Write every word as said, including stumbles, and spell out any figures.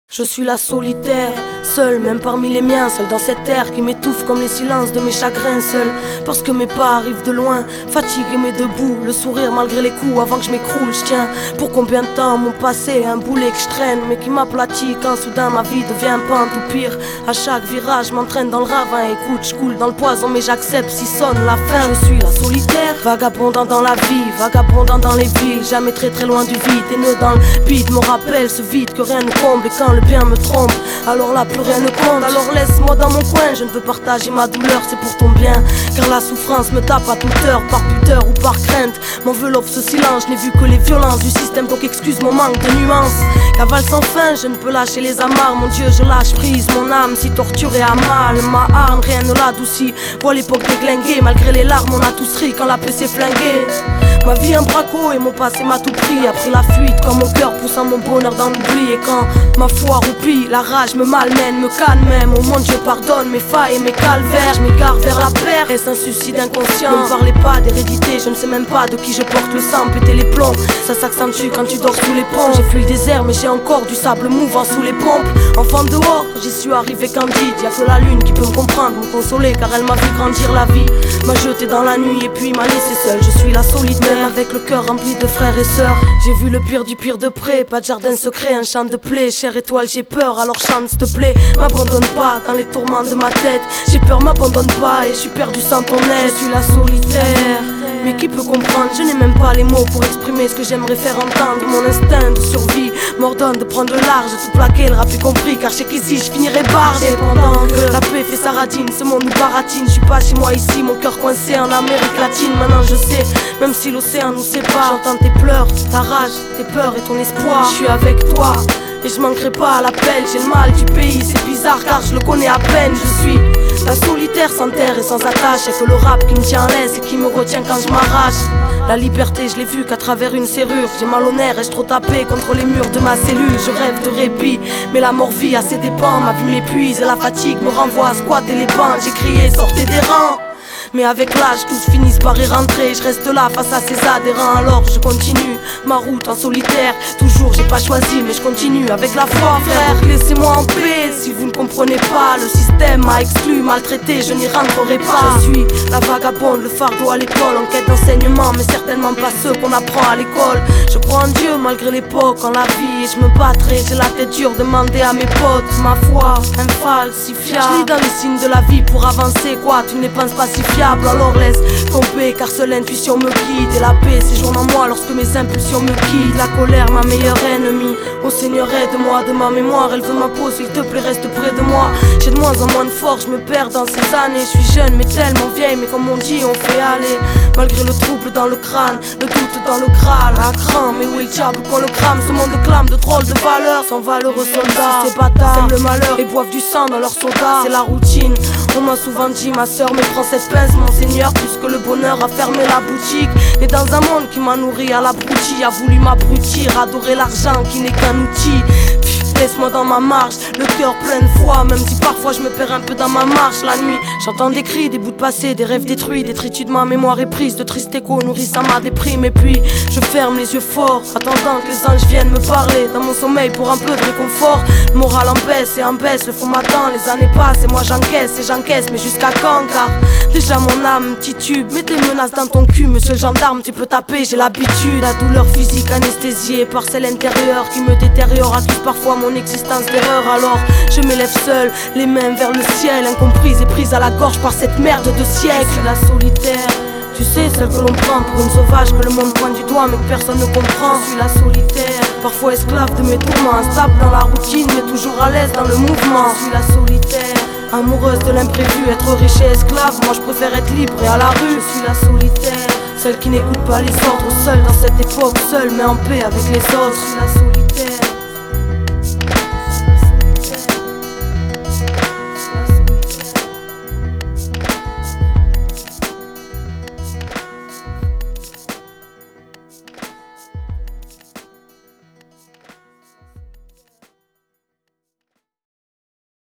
Je suis la solitaire, seule même parmi les miens, seule dans cette terre qui m'étouffe comme les silences de mes chagrins, seule parce que mes pas arrivent de loin, fatigué mais debout, le sourire malgré les coups avant que je m'écroule. Je tiens pour combien de temps mon passé, un boulet que je traîne mais qui m'aplatit quand soudain ma vie devient pente ou pire. À chaque virage m'entraîne dans le ravin, écoute, je coule dans le poison mais j'accepte si sonne la fin. Je suis la solitaire, vagabondant dans la vie, vagabondant dans les villes, jamais très très loin du vide, et nœud dans le vide me rappelle ce vide que rien ne comble, et quand le bien me trompe, alors là plus rien ne compte. Alors laisse-moi dans mon coin, je ne veux partager ma douleur, c'est pour ton bien, car la souffrance me tape à toute heure, par pudeur ou par crainte. M'enveloppe ce silence, je n'ai vu que les violences du système, donc excuse mon manque de nuances. Cavale sans fin, je ne peux lâcher les amarres, mon Dieu je lâche prise, mon âme si torturée à mal. Ma arme, rien ne l'adoucit, vois l'époque déglinguée, malgré les larmes on a tous ri quand la paix s'est flinguée. Ma vie un braco et mon passé m'a tout pris, a pris la fuite quand mon cœur poussant mon bonheur dans l'oubli. Et quand ma foi roupie, la rage me malmène, me calme même. Au monde je pardonne mes failles et mes calvaires, je m'égare vers la paire. Est-ce un suicide inconscient? Ne me parlez pas d'hérédité, je ne sais même pas de qui je porte le sang. Péter les plombs, ça s'accentue quand tu dors sous les ponts. J'ai fui le désert mais j'ai encore du sable mouvant sous les pompes. Enfant dehors, j'y suis arrivé candide, y'a que la lune qui peut me comprendre, me consoler, car elle m'a vu grandir la vie, m'a jeté dans la nuit et puis m'a laissé seule. Je suis la solitaire avec le cœur rempli de frères et sœurs. J'ai vu le pire du pire de près, pas de jardin secret, un champ de plaie. Chère étoile, j'ai peur, alors chante s'il te plaît. M'abandonne pas dans les tourments de ma tête. J'ai peur, m'abandonne pas et je suis perdu sans ton aide. Je suis la solitaire, mais qui peut comprendre? Je n'ai même pas les mots pour exprimer ce que j'aimerais faire entendre. Mon instinct de survie m'ordonne de prendre le large, de tout plaquer, le rap est compris, car je sais qu'ici je finirai barge. Et pendant que la paix fait sa radine, ce monde nous baratine. Je suis pas chez moi ici, mon cœur coincé en Amérique latine. Maintenant je sais, même si l'océan nous sépare, j'entends tes pleurs, ta rage, tes peurs et ton espoir. Je suis avec toi et je manquerai pas à l'appel. J'ai le mal du pays, c'est bizarre car je le connais à peine. Je suis la solitaire sans terre et sans attache. Y'a que le rap qui me tient en laisse et qui me retient quand je m'arrache. La liberté je l'ai vue qu'à travers une serrure. J'ai mal au nerf et je trop tapé contre les murs de ma cellule. Je rêve de répit mais la mort vit à ses dépens. Ma vie m'épuise et la fatigue me renvoie à squatter les bancs. J'ai crié sortez des rangs, mais avec l'âge tous finissent par y rentrer. Je reste là face à ces adhérents, alors je continue ma route en solitaire. Toujours j'ai pas choisi mais je continue avec la foi frère. Laissez-moi en paix si vous ne comprenez pas. Le système m'a exclu, maltraité, je n'y rentrerai pas. Je suis la vagabonde, le fardeau à l'école, en quête d'enseignement mais certainement pas ceux qu'on apprend à l'école. Je crois en Dieu malgré l'époque, en la vie et je me battrai. J'ai la tête dure, demander à mes potes ma foi infalsifiable. Je lis dans les signes de la vie pour avancer, quoi tu ne les penses pas si fiable. Alors laisse tomber car seule l'intuition me guide, et la paix séjourne en moi lorsque mes impulsions me quittent. La colère ma meilleure ennemie, ô Seigneur aide-moi de ma mémoire, elle veut ma peau, s'il te plaît reste près de moi. J'ai de moins en moins de force, je me perds dans ces années. Je suis jeune mais tellement vieille, mais comme on dit on fait aller. Malgré le trouble dans le crâne, le doute dans le crâne, à cran, mais où est le diable qu'on le crame? Ce monde clame de drôles de valeurs, sans valeureux soldats. Ces bâtards sèment le malheur et boivent du sang dans leur soda. C'est la routine, on m'a souvent dit ma soeur mais prends cette pince mon Seigneur, puisque le bonheur a fermé la boutique. Et dans un monde qui m'a nourri à l'abruti, a voulu m'abrutir, adorer l'argent qui n'est qu'un outil. Laisse-moi dans ma marche, le cœur plein de foi, même si parfois je me perds un peu dans ma marche. La nuit, j'entends des cris, des bouts de passé, des rêves détruits, des tritus de ma mémoire éprise, de tristes échos nourrissant ma déprime. Et puis, je ferme les yeux forts, attendant que les anges viennent me parler dans mon sommeil pour un peu de réconfort. Le moral en baisse et en baisse, le fond m'attend, les années passent et moi j'encaisse et j'encaisse, mais jusqu'à quand? Car déjà mon âme titube, mets tes menaces dans ton cul, monsieur le gendarme, tu peux taper, j'ai l'habitude. La douleur physique anesthésiée par celle intérieure qui me détériore, accuse parfois mon existence d'erreur. Alors je m'élève seule, les mains vers le ciel, incomprise et prise à la gorge par cette merde de siècle. Je suis la solitaire, tu sais, celle que l'on prend pour une sauvage, que le monde pointe du doigt mais que personne ne comprend. Je suis la solitaire, parfois esclave de mes tourments, instable dans la routine mais toujours à l'aise dans le mouvement. Je suis la solitaire, amoureuse de l'imprévu, être riche et esclave, moi je préfère être libre et à la rue. Je suis la solitaire, celle qui n'écoute pas les ordres, seule dans cette époque, seule mais en paix avec les autres. Je suis la solitaire.